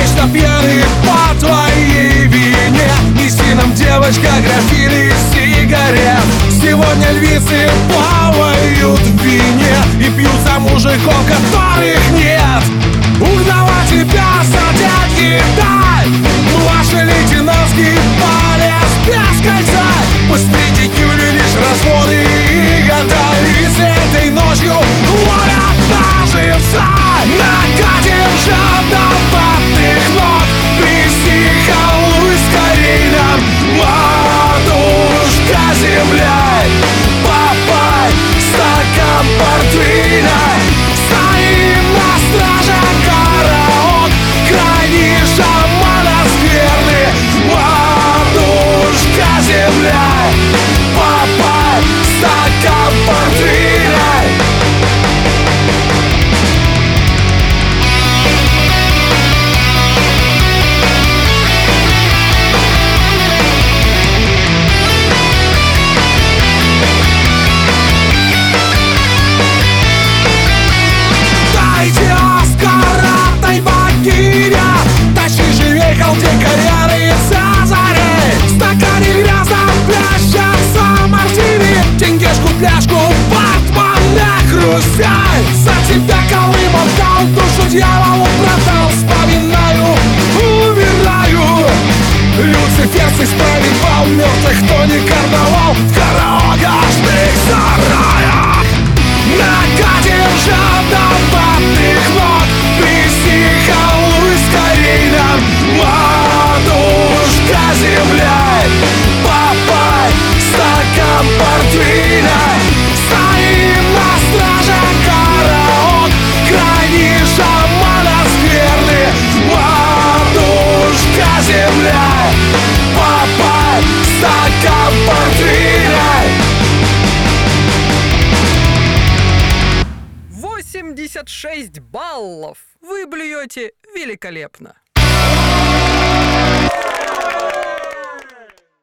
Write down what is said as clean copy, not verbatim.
Вечно пьяны по твоей вине. Неси нам, девочка, графины сигарет. Сегодня львицы плавают в вине и пьют за мужиков, которых нет. Угнала тебя за деньги, дай ваши лейтенантские полез без кольца. Пусть педикюли лишь разводы и года. И с этой ночью ловят наши пса. Накатим жадноватых ног. Психолуй скорей нам, матушка земля. Попай стакан портвейна. Стоим на страже караок. Крайний шамана скверны, матушка земля. Попай стакан портвейна. Дайте Оскара, дай богиня. Тащи живей, халдей, кальяны за зарей. В стакане грязном плещется мартини. Деньгешку, пляшку, Бартмана хрустяй. За тебя Колымов дал, душу дьяволу продал. Вспоминаю, умираю. Люциферцы справедливал мертвых, кто не карнавал. В караогашных сараях накатим жадноватых ног. Психолуй скорей нам, матушка земля. Попай стакан портвейна. Стоим на страже караок. Крайний шамана скверны, матушка земля. Попай стакан портвейна. 86 баллов! Вы блюете великолепно!